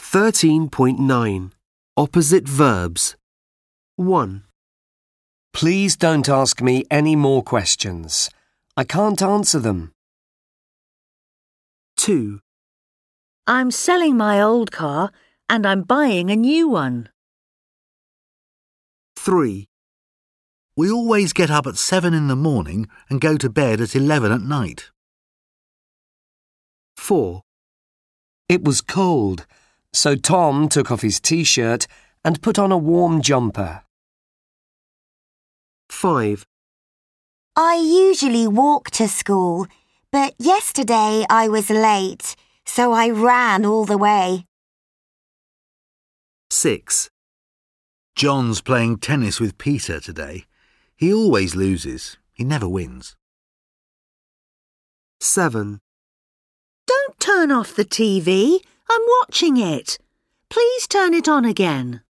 13.9 Opposite verbs. 1, Please don't ask me any more questions. I can't answer them. 2, I'm selling my old car and I'm buying a new one. 3, We always get up at 7 in the morning and go to bed at 11 at night. 4, It was cold, so Tom took off his t-shirt and put on a warm jumper. 5, I usually walk to school, but yesterday I was late, so I ran all the way. 6, John's playing tennis with Peter today. He always loses. He never wins. 7, Don't turn off the TV. I'm watching it. Please turn it on again.